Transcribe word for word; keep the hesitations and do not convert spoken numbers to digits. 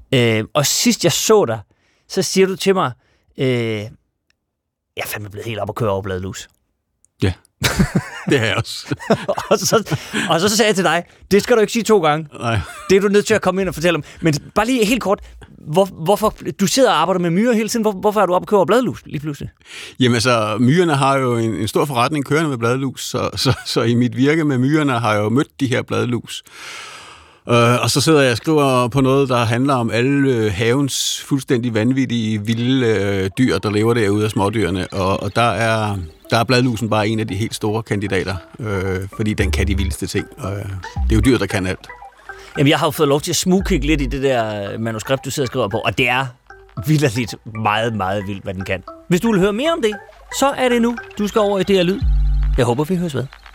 Øh, og sidst jeg så dig, så siger du til mig, øh, jeg er fandme blevet helt op at køre over bladlus. Ja, det er jeg også. og, så, og så sagde jeg til dig, det skal du ikke sige to gange. Nej. Det er du nødt til at komme ind og fortælle om. Men bare lige helt kort, hvor, hvorfor, du sidder og arbejder med myrer hele tiden, hvor, hvorfor er du oppe og kører over bladlus lige pludselig? Jamen altså, myrerne har jo en, en stor forretning kørende med bladlus, så, så, så i mit virke med myrerne har jeg jo mødt de her bladlus. Uh, og så sidder jeg og skriver på noget, der handler om alle uh, havens fuldstændig vanvittige, vilde uh, dyr, der lever derude af smådyrene. Og, og der, er, der er bladlusen bare en af de helt store kandidater, uh, fordi den kan de vildeste ting. Uh, det er jo dyr, der kan alt. Jamen, jeg har jo fået lov til at smugkigge lidt i det der manuskript, du sidder og skriver på, og det er vildt meget, meget vildt, hvad den kan. Hvis du vil høre mere om det, så er det nu, du skal over i det her lyd. Jeg håber, vi høres ved.